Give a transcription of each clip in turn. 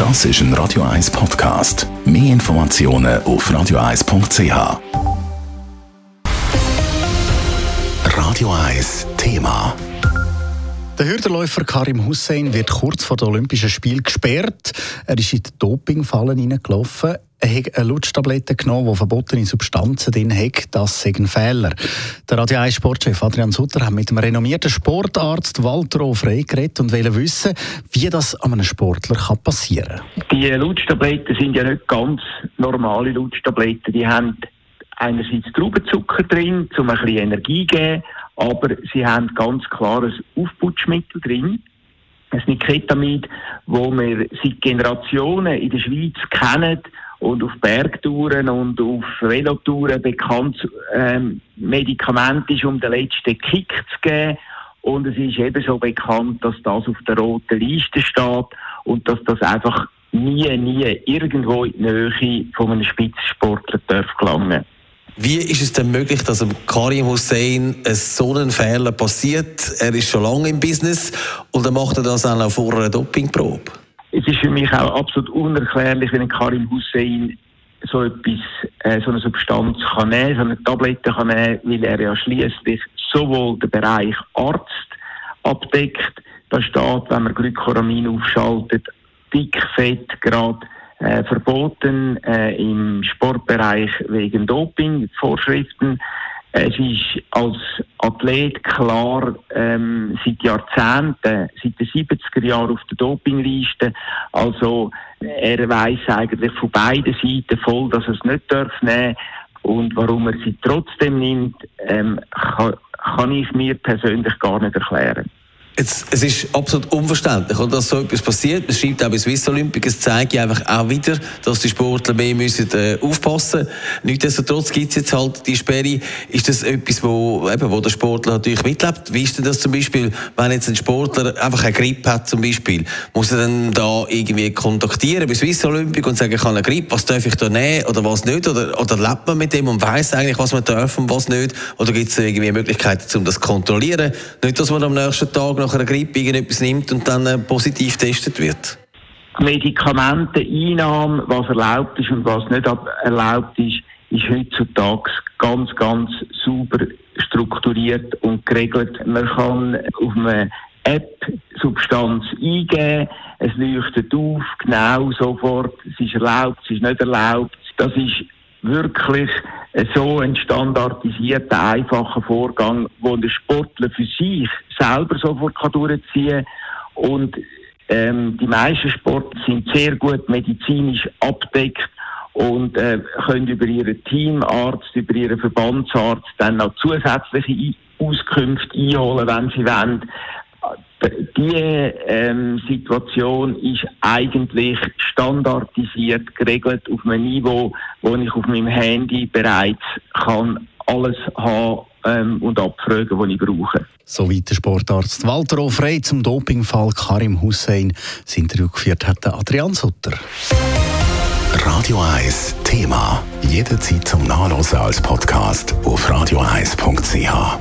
Das ist ein Radio 1 Podcast. Mehr Informationen auf radio1.ch. Radio 1 Thema. Der Hürdenläufer Karim Hussein wird kurz vor den Olympischen Spielen gesperrt. Er ist in die Dopingfalle hineingelaufen. Er hat eine Lutschtablette genommen, die verbotene Substanzen drin hat. Das sei ein Fehler. Der Radio 1 Sportchef Adrian Sutter hat mit dem renommierten Sportarzt Walter O. Frey geredet und wollte wissen, wie das an einem Sportler passieren kann. Die Lutschtabletten sind ja nicht ganz normale Lutschtabletten. Die haben einerseits Traubenzucker drin, um ein bisschen Energie zu geben, aber sie haben ganz klares Aufputschmittel drin. Ein Niketamid, das wir seit Generationen in der Schweiz kennen und auf Bergtouren und auf Velotouren bekannt Medikament ist, um den letzten Kick zu geben. Und es ist ebenso bekannt, dass das auf der roten Liste steht und dass das einfach nie irgendwo in die Nähe von einem Spitzensportler gelangen darf. Wie ist es denn möglich, dass Karim Hussein so einen Fehler passiert? Er ist schon lange im Business und er macht das auch noch vor einer Dopingprobe. Es ist für mich auch absolut unerklärlich, wenn Karim Hussein so eine Substanz kann nehmen, so eine Tablette kann nehmen, weil er ja schliesslich sowohl den Bereich Arzt abdeckt. Da steht, wenn man Glykoramin aufschaltet, Dickfett gerade verboten im Sportbereich wegen Doping-Vorschriften. Es ist als Athlet klar seit Jahrzehnten, seit den 70er Jahren auf der Dopingliste. Also er weiss eigentlich von beiden Seiten voll, dass er es nicht nehmen darf. Und warum er sie trotzdem nimmt, kann ich mir persönlich gar nicht erklären. Es ist absolut unverständlich, dass so etwas passiert. Es schreibt auch bei Swiss Olympic, es zeigt einfach auch wieder, dass die Sportler mehr müssen aufpassen müssen. Nichtsdestotrotz gibt es jetzt halt die Sperre. Ist das etwas, wo der Sportler natürlich mitlebt? Wie ist denn das zum Beispiel, wenn jetzt ein Sportler einfach eine Grippe hat zum Beispiel? Muss er dann da irgendwie kontaktieren bei Swiss Olympic und sagen, ich habe eine Grippe, was darf ich da nehmen oder was nicht? Oder lebt man mit dem und weiss eigentlich, was man darf und was nicht? Oder gibt es irgendwie Möglichkeiten, um das zu kontrollieren? Nicht, dass man am nächsten Tag nach einer Grippe irgendetwas nimmt und dann positiv getestet wird? Medikamenteneinnahme, was erlaubt ist und was nicht erlaubt ist heutzutage ganz sauber strukturiert und geregelt. Man kann auf eine App Substanz eingeben, es leuchtet auf, genau sofort, es ist erlaubt, es ist nicht erlaubt. Das ist wirklich so ein standardisierter, einfacher Vorgang, wo der Sportler für sich selber sofort durchziehen kann. Und die meisten Sportler sind sehr gut medizinisch abgedeckt und können über ihren Teamarzt, über ihren Verbandsarzt dann noch zusätzliche Auskünfte einholen, wenn sie wollen. Die Situation ist eigentlich standardisiert geregelt auf einem Niveau, wo ich auf meinem Handy bereits kann alles haben und abfragen, was ich brauche. Soweit der Sportarzt Walter O. Frey zum Dopingfall Karim Hussein. Das Interview geführt hat Adrian Sutter. Radio 1 Thema. Jederzeit zum Nachlesen als Podcast auf radio1.ch.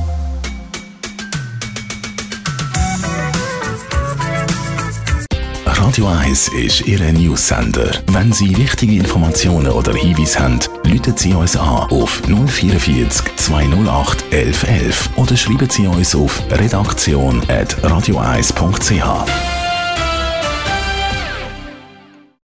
Radio 1 ist Ihr News-Sender. Wenn Sie wichtige Informationen oder Hinweise haben, rufen Sie uns an auf 044 208 1111 oder schreiben Sie uns auf redaktion@radio1.ch.